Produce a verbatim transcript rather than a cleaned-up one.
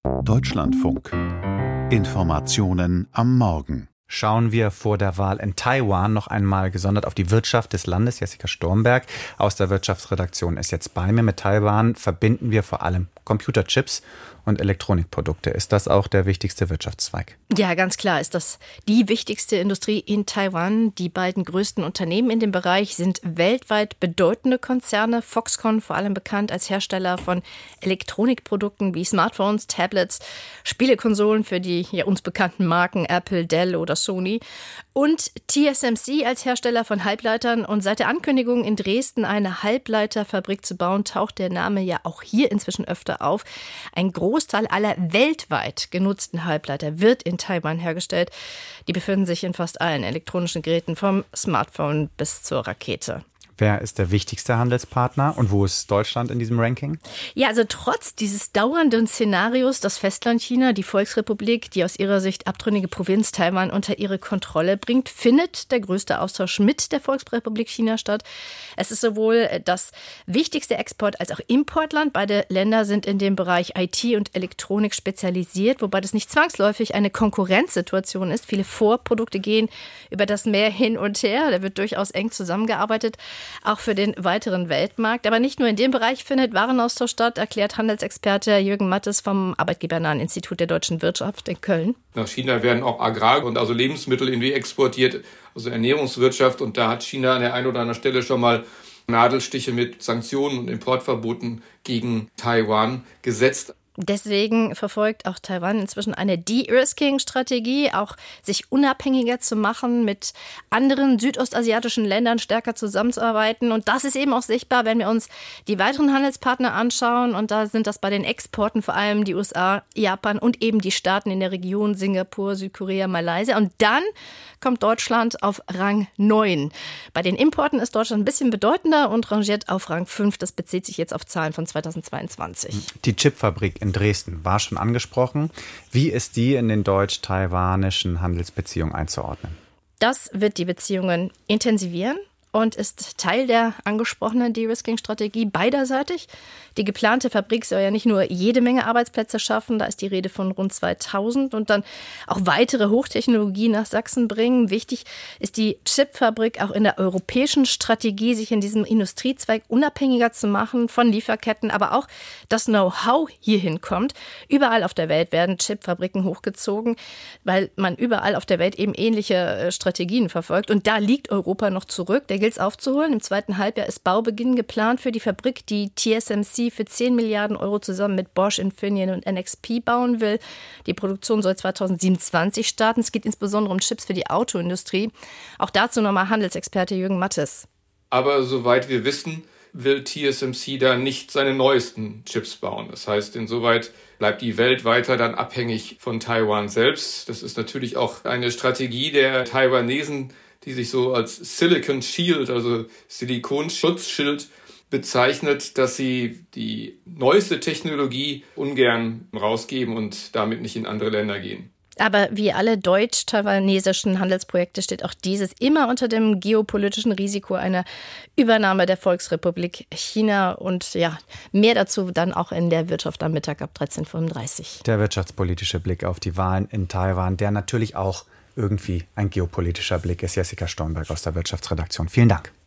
Deutschlandfunk. Informationen am Morgen. Schauen wir vor der Wahl in Taiwan noch einmal gesondert auf die Wirtschaft des Landes. Jessica Stormberg aus der Wirtschaftsredaktion ist jetzt bei mir. Mit Taiwan verbinden wir vor allem Computerchips und Elektronikprodukte. Ist das auch der wichtigste Wirtschaftszweig? Ja, ganz klar ist das die wichtigste Industrie in Taiwan. Die beiden größten Unternehmen in dem Bereich sind weltweit bedeutende Konzerne. Foxconn, vor allem bekannt als Hersteller von Elektronikprodukten wie Smartphones, Tablets, Spielekonsolen für die ja uns bekannten Marken Apple, Dell oder Sony. Und T S M C als Hersteller von Halbleitern. Und seit der Ankündigung, in Dresden eine Halbleiterfabrik zu bauen, taucht der Name ja auch hier inzwischen öfter auf. Ein Großteil aller weltweit genutzten Halbleiter wird in Taiwan hergestellt. Die befinden sich in fast allen elektronischen Geräten, vom Smartphone bis zur Rakete. Wer ist der wichtigste Handelspartner und wo ist Deutschland in diesem Ranking? Ja, also trotz dieses dauernden Szenarios, das Festland China, die Volksrepublik, die aus ihrer Sicht abtrünnige Provinz Taiwan unter ihre Kontrolle bringt, findet der größte Austausch mit der Volksrepublik China statt. Es ist sowohl das wichtigste Export- als auch Importland. Beide Länder sind in dem Bereich I T und Elektronik spezialisiert, wobei das nicht zwangsläufig eine Konkurrenzsituation ist. Viele Vorprodukte gehen über das Meer hin und her. Da wird durchaus eng zusammengearbeitet. Auch für den weiteren Weltmarkt. Aber nicht nur in dem Bereich findet Warenaustausch statt, erklärt Handelsexperte Jürgen Mattes vom Arbeitgebernahen Institut der deutschen Wirtschaft in Köln. Nach China werden auch Agrar- und also Lebensmittel irgendwie exportiert, also Ernährungswirtschaft. Und da hat China an der einen oder anderen Stelle schon mal Nadelstiche mit Sanktionen und Importverboten gegen Taiwan gesetzt. Deswegen verfolgt auch Taiwan inzwischen eine De-Risking-Strategie, auch sich unabhängiger zu machen, mit anderen südostasiatischen Ländern stärker zusammenzuarbeiten. Und das ist eben auch sichtbar, wenn wir uns die weiteren Handelspartner anschauen. Und da sind das bei den Exporten vor allem die U S A, Japan und eben die Staaten in der Region Singapur, Südkorea, Malaysia. Und dann kommt Deutschland auf Rang neun. Bei den Importen ist Deutschland ein bisschen bedeutender und rangiert auf Rang fünf. Das bezieht sich jetzt auf Zahlen von zweitausendzweiundzwanzig. Die Chipfabrik in Dresden war schon angesprochen. Wie ist die in den deutsch-taiwanischen Handelsbeziehungen einzuordnen? Das wird die Beziehungen intensivieren und ist Teil der angesprochenen De-Risking-Strategie beiderseitig. Die geplante Fabrik soll ja nicht nur jede Menge Arbeitsplätze schaffen, da ist die Rede von rund zweitausend, und dann auch weitere Hochtechnologie nach Sachsen bringen. Wichtig ist die Chipfabrik auch in der europäischen Strategie, sich in diesem Industriezweig unabhängiger zu machen von Lieferketten, aber auch das Know-how hierhin kommt. Überall auf der Welt werden Chipfabriken hochgezogen, weil man überall auf der Welt eben ähnliche Strategien verfolgt. Und da liegt Europa noch zurück. Da gilt es aufzuholen. Im zweiten Halbjahr ist Baubeginn geplant für die Fabrik, die T S M C für zehn Milliarden Euro zusammen mit Bosch, Infineon und N X P bauen will. Die Produktion soll zweitausendsiebenundzwanzig starten. Es geht insbesondere um Chips für die Autoindustrie. Auch dazu nochmal Handelsexperte Jürgen Mattes. Aber soweit wir wissen, will T S M C da nicht seine neuesten Chips bauen. Das heißt, insoweit bleibt die Welt weiter dann abhängig von Taiwan selbst. Das ist natürlich auch eine Strategie der Taiwanesen, die sich so als Silicon Shield, also Silikonschutzschild, bezeichnet, dass sie die neueste Technologie ungern rausgeben und damit nicht in andere Länder gehen. Aber wie alle deutsch-taiwanesischen Handelsprojekte steht auch dieses immer unter dem geopolitischen Risiko einer Übernahme der Volksrepublik China. Und ja, mehr dazu dann auch in der Wirtschaft am Mittag ab dreizehn Uhr fünfunddreißig. Der wirtschaftspolitische Blick auf die Wahlen in Taiwan, der natürlich auch irgendwie ein geopolitischer Blick ist. Jessica Stormberg aus der Wirtschaftsredaktion. Vielen Dank.